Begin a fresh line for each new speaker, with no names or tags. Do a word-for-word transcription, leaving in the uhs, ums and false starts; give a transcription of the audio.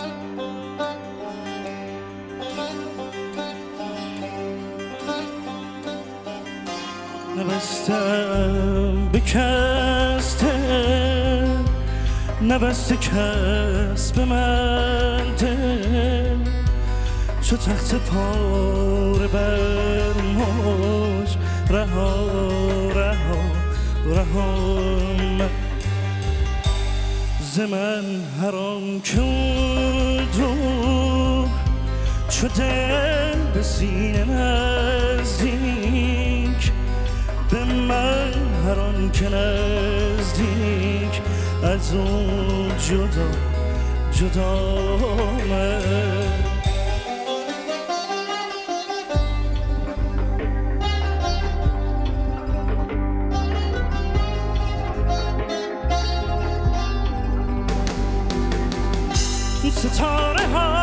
نبستم بکسته نبسته کس به من دل چو تخت پاره بر موج رها رها رها من ز من هر آن که دور چو دل به سینه نزدیک به من هر آن که نزدیک از اون جدا جدا من ستاره ها